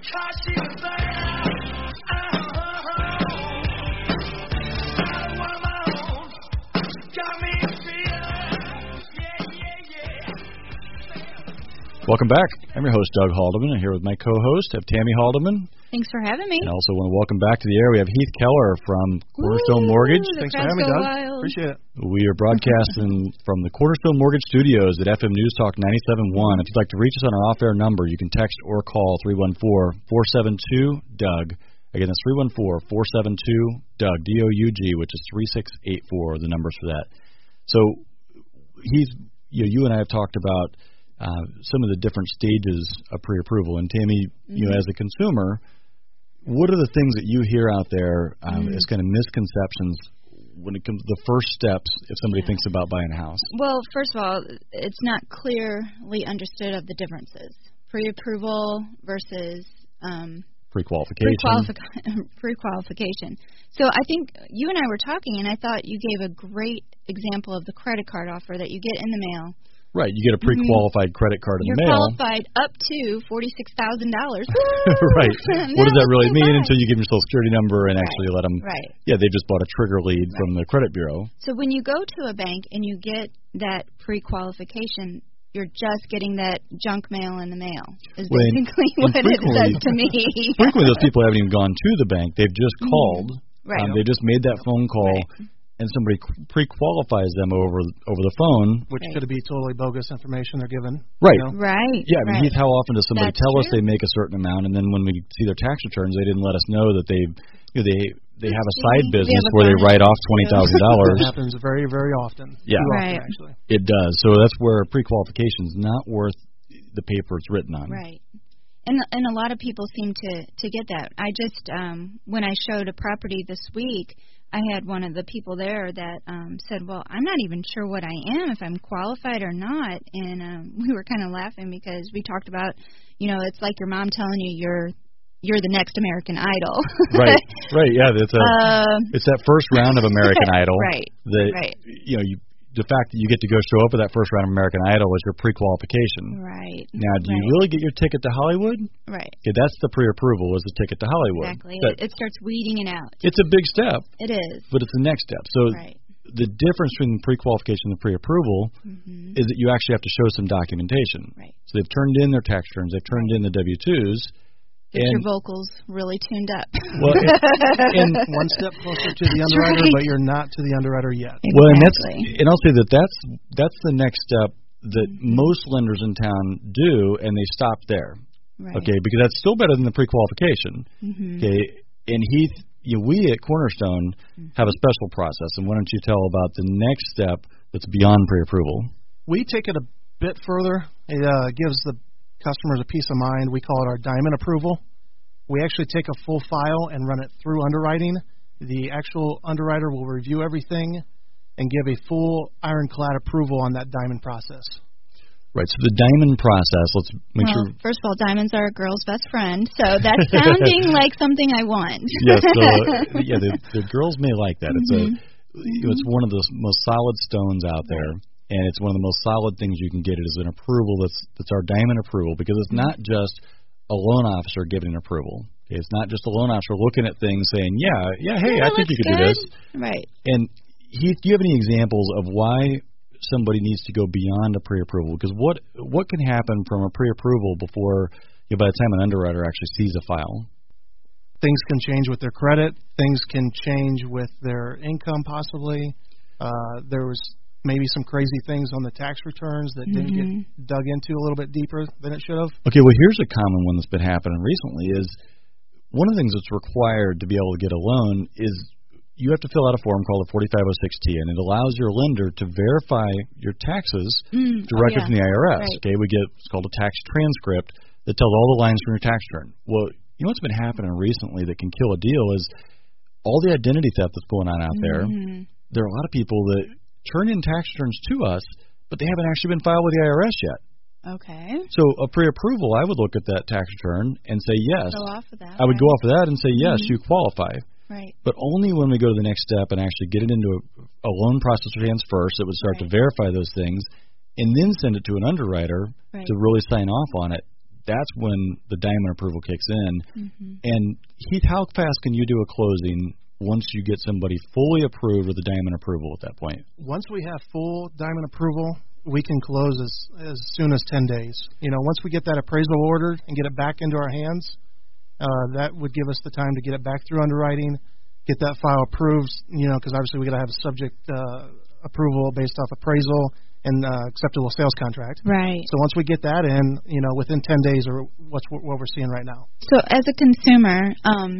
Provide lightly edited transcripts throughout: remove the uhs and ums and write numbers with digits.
Welcome back. I'm your host, Doug Haldeman. I'm here with my co-host, Tammy Haldeman. Thanks for having me. And I also want to welcome back to the air. We have Heath Keller from Cornerstone Mortgage. Thanks for having me, Doug. Wild. Appreciate it. We are broadcasting from the Cornerstone Mortgage Studios at FM News Talk 97.1. If you'd like to reach us on our off-air number, you can text or call 314-472-DOUG. Again, that's 314-472-DOUG, D-O-U-G, which is 3684, the numbers for that. So, Heath, you and I have talked about some of the different stages of pre-approval. And Tammy, as a consumer, what are the things that you hear out there as kind of misconceptions when it comes to the first steps if somebody thinks about buying a house? Well, first of all, it's not clearly understood of the differences. Pre-approval versus pre-qualification. So I think you and I were talking, and I thought you gave a great example of the credit card offer that you get in the mail. Right, you get a pre-qualified credit card in the mail. You're qualified up to $46,000. Right. What does that really mean until you give them your Social Security number and actually let them? Right. Yeah, they just bought a trigger lead from the credit bureau. So when you go to a bank and you get that pre-qualification, you're just getting that junk mail in the mail. Is basically what it says to me. Frequently, those people haven't even gone to the bank. They've just called. Right. They just made that phone call. Right. And somebody pre-qualifies them over the phone. Which could be totally bogus information they're given. Right. Right. Yeah, I mean, Heath, how often does somebody tell us true. they make a certain amount, and then when we see their tax returns, they didn't let us know that they have a side business where they write off $20,000. It happens very, very often. Yeah. Too often, actually. It does. So that's where pre-qualification is not worth the paper it's written on. Right. And a lot of people seem to get that. I just, when I showed a property this week, I had one of the people there that said, well, I'm not even sure what I am, if I'm qualified or not. And we were kind of laughing because we talked about, it's like your mom telling you you're the next American Idol. Right, yeah. It's that first round of American Idol. Right. The fact that you get to go show up at that first round of American Idol is your pre-qualification. Right. Now, do you really get your ticket to Hollywood? Right. Okay, that's the pre-approval, is the ticket to Hollywood. Exactly. It starts weeding it out. It's a big step. It is. But it's the next step. So the difference between the pre-qualification and the pre-approval is that you actually have to show some documentation. Right. So they've turned in their tax returns, they've turned in the W-2s. Get your vocals really tuned up. Well, and one step closer to the underwriter, but you're not to the underwriter yet. Exactly. Well, and I'll say that's the next step that most lenders in town do, and they stop there. Right. Okay, because that's still better than the pre-qualification. Okay, and Heath, we at Cornerstone have a special process, and why don't you tell about the next step that's beyond pre-approval? We take it a bit further. It gives the customers a peace of mind. We call it our diamond approval. We actually take a full file and run it through underwriting. The actual underwriter will review everything and give a full ironclad approval on that diamond process. Right, so the diamond process, let's make sure. First of all, diamonds are a girl's best friend, so that's sounding like something I want. Yes, the girls may like that. It's it's one of the most solid stones out there. And it's one of the most solid things you can get. It is an approval that's our diamond approval, because it's not just a loan officer giving an approval. Okay? It's not just a loan officer looking at things saying, hey, I think you could do this. Right. And Heath, do you have any examples of why somebody needs to go beyond a pre-approval? Because what can happen from a pre-approval before, by the time an underwriter actually sees a file? Things can change with their credit. Things can change with their income, possibly. There was maybe some crazy things on the tax returns that didn't get dug into a little bit deeper than it should have. Okay, well, here's a common one that's been happening recently is one of the things that's required to be able to get a loan is you have to fill out a form called a 4506T, and it allows your lender to verify your taxes directly from the IRS. Right. Okay, we get what's called a tax transcript that tells all the lines from your tax return. Well, what's been happening recently that can kill a deal is all the identity theft that's going on out there. There are a lot of people that turn in tax returns to us, but they haven't actually been filed with the IRS yet. Okay. So a pre-approval, I would look at that tax return and say yes. Go off of that. I would go off of that and say yes, you qualify. Right. But only when we go to the next step and actually get it into a loan processor hands first, it would start to verify those things, and then send it to an underwriter to really sign off on it. that's when the diamond approval kicks in. Mm-hmm. And Heath, how fast can you do a closing once you get somebody fully approved with the diamond approval at that point? Once we have full diamond approval, we can close as soon as 10 days. Once we get that appraisal ordered and get it back into our hands, that would give us the time to get it back through underwriting, get that file approved, because obviously we got to have a subject approval based off appraisal and acceptable sales contract. Right. So once we get that in, within 10 days or what we're seeing right now. So as a consumer,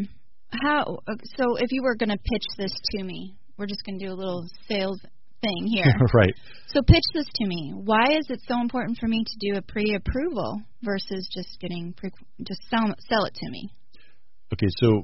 so if you were going to pitch this to me, we're just going to do a little sales thing here. Right. So pitch this to me. Why is it so important for me to do a pre-approval versus just sell it to me? Okay, so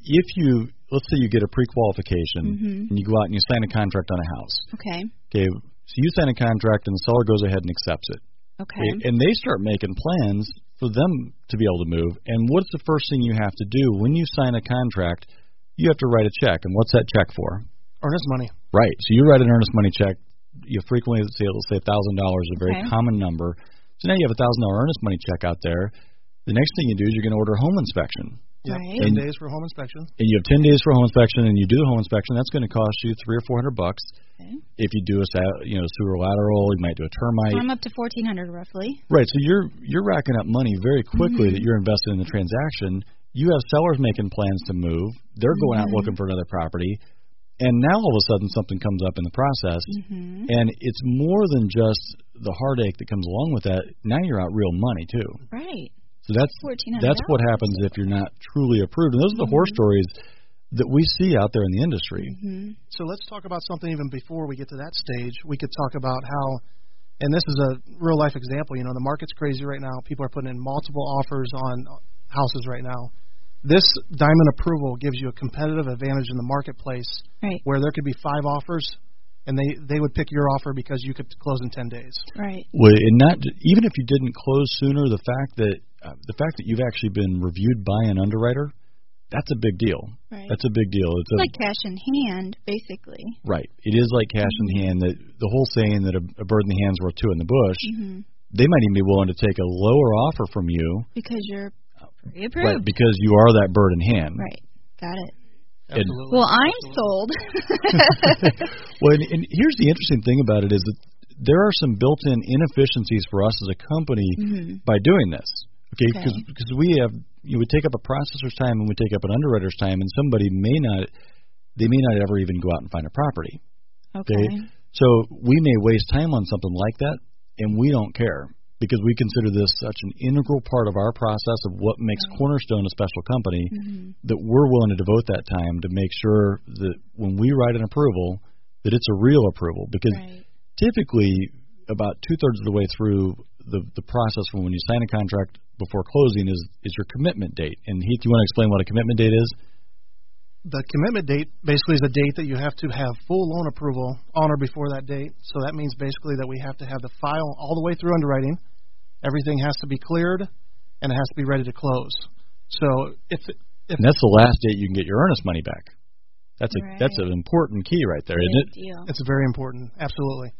let's say you get a pre-qualification and you go out and you sign a contract on a house. Okay. Okay, so you sign a contract and the seller goes ahead and accepts it. Okay. And they start making plans for them to be able to move. And what's the first thing you have to do when you sign a contract? You have to write a check. And what's that check for? Earnest money. Right. So you write an earnest money check. You frequently say, let's say $1,000 is a very common number. So now you have $1,000 earnest money check out there. The next thing you do is you're going to order a home inspection. Yep. Right. 10 days for home inspection. And you have 10 days for home inspection, and you do the home inspection. That's going to cost you $300 or $400. Okay. If you do a sewer lateral, you might do a termite. I'm up to $1,400 roughly. Right. So you're racking up money very quickly that you're invested in the transaction. You have sellers making plans to move. They're going out looking for another property. And now all of a sudden something comes up in the process, and it's more than just the heartache that comes along with that. Now you're out real money too. Right. So that's what happens if you're not truly approved. And those are the horror stories that we see out there in the industry. So let's talk about something even before we get to that stage. We could talk about how, and this is a real life example. The market's crazy right now. People are putting in multiple offers on houses right now. This diamond approval gives you a competitive advantage in the marketplace, where there could be 5 offers, and they would pick your offer because you could close in 10 days. Right. Well, and even if you didn't close sooner, the fact that you've actually been reviewed by an underwriter, that's a big deal. Right. That's a big deal. It's like cash in hand, basically. Right. It is like cash in hand. That the whole saying that a bird in the hand's worth 2 in the bush. They might even be willing to take a lower offer from you because you're pre-approved. Right, because you are that bird in hand. Right. Got it. Absolutely. Well, I'm sold. Well, and here's the interesting thing about it is that there are some built-in inefficiencies for us as a company by doing this. Okay, because we take up a processor's time and we take up an underwriter's time, and somebody may not ever even go out and find a property. Okay. So we may waste time on something like that, and we don't care because we consider this such an integral part of our process of what makes Cornerstone a special company that we're willing to devote that time to make sure that when we write an approval, that it's a real approval. Because typically, about 2/3 of the way through the process from when you sign a contract before closing is your commitment date. And Heath, you want to explain what a commitment date is? The commitment date basically is a date that you have to have full loan approval on or before that date. So that means basically that we have to have the file all the way through underwriting. Everything has to be cleared, and it has to be ready to close. So if and that's the last date you can get your earnest money back. That's an important key right there, isn't it? Deal. It's very important, absolutely.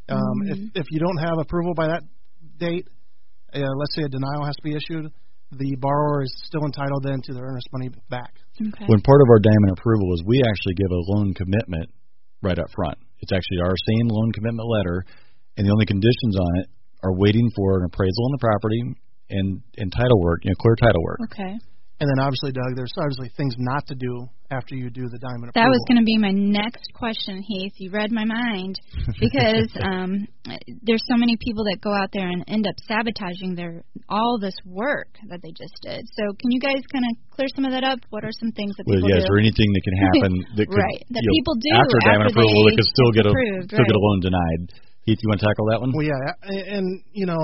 If you don't have approval by that date, let's say a denial has to be issued, the borrower is still entitled then to their earnest money back. Okay. When part of our diamond approval is we actually give a loan commitment right up front. It's actually our same loan commitment letter, and the only conditions on it are waiting for an appraisal on the property and title work, clear title work. Okay. And then obviously, Doug, there's obviously things not to do after you do the diamond approval. That was going to be my next question, Heath. You read my mind because there's so many people that go out there and end up sabotaging all this work that they just did. So can you guys kind of clear some of that up? What are some things that people do? Is there anything that can happen that could, that people do after diamond approval that could still get a loan denied? Heath, you want to tackle that one? Well, yeah, and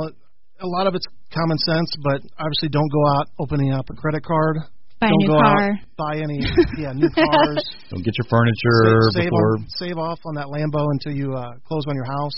a lot of it's common sense, but obviously don't go out opening up a credit card. Buy a new car. Buy any new cars. Don't get your furniture before. Save off on that Lambo until you close on your house.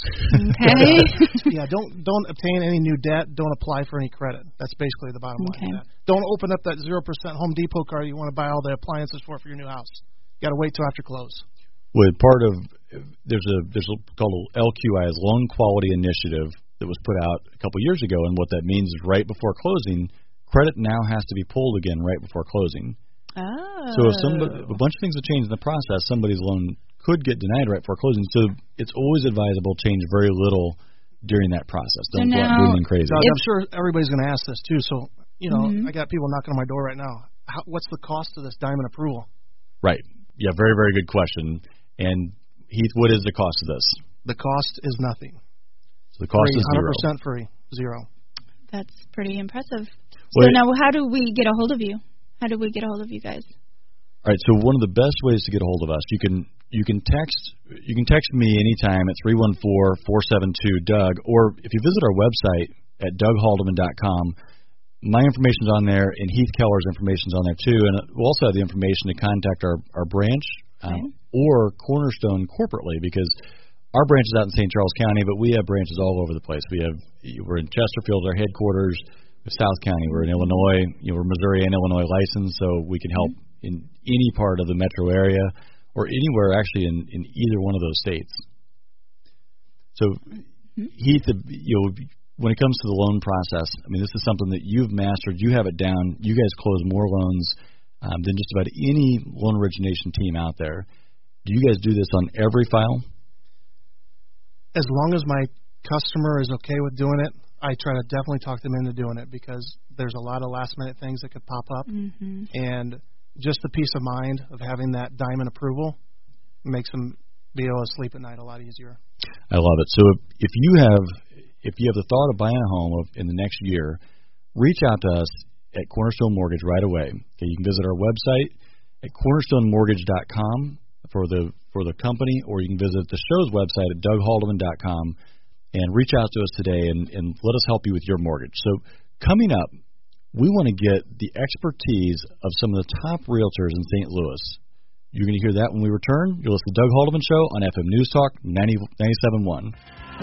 Okay. Don't obtain any new debt. Don't apply for any credit. That's basically the bottom line of that. Don't open up that 0% Home Depot card you want to buy all the appliances for your new house. You got to wait till after close. Well, there's called LQI, Loan Quality Initiative, that was put out a couple years ago, and what that means is right before closing, credit now has to be pulled again right before closing. Oh. So if a bunch of things have changed in the process, somebody's loan could get denied right before closing. So it's always advisable change very little during that process. Don't go out and do anything crazy. Doug, I'm sure everybody's going to ask this too. So, I got people knocking on my door right now. What's the cost of this diamond approval? Right. Yeah, very, very good question. And Heath, what is the cost of this? The cost is nothing. So the cost is 100% free. Zero. That's pretty impressive. So now, how do we get a hold of you? How do we get a hold of you guys? All right. So one of the best ways to get a hold of us, you can text me anytime at 314-472-DOUG, or if you visit our website at DougHaldeman.com, my information's on there, and Heath Keller's information's on there too, and we'll also have the information to contact our branch or Cornerstone corporately, because our branch is out in St. Charles County, but we have branches all over the place. We're in Chesterfield, our headquarters. South County, we're in Illinois. We're Missouri and Illinois licensed, so we can help in any part of the metro area or anywhere actually in either one of those states. So, Heath, when it comes to the loan process, I mean, this is something that you've mastered. You have it down. You guys close more loans than just about any loan origination team out there. Do you guys do this on every file? As long as my customer is okay with doing it, I try to definitely talk them into doing it, because there's a lot of last-minute things that could pop up, and just the peace of mind of having that diamond approval makes them be able to sleep at night a lot easier. I love it. So if you have the thought of buying a home in the next year, reach out to us at Cornerstone Mortgage right away. Okay, you can visit our website at cornerstonemortgage.com for the company, or you can visit the show's website at DougHaldeman.com. And reach out to us today and let us help you with your mortgage. So coming up, we want to get the expertise of some of the top realtors in St. Louis. You're going to hear that when we return. You'll listen to Doug Haldeman Show on FM News Talk 97.1.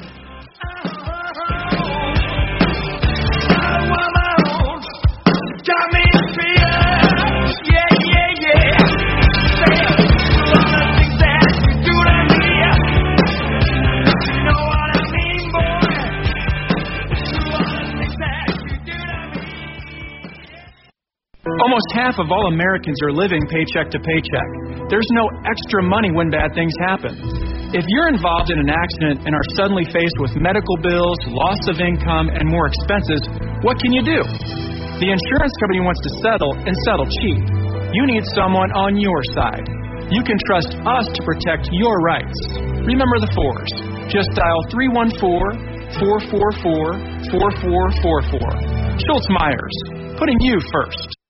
Almost half of all Americans are living paycheck to paycheck. There's no extra money when bad things happen. If you're involved in an accident and are suddenly faced with medical bills, loss of income, and more expenses, what can you do? The insurance company wants to settle, and settle cheap. You need someone on your side. You can trust us to protect your rights. Remember the fours. Just dial 314-444-4444. Schultz Myers, putting you first.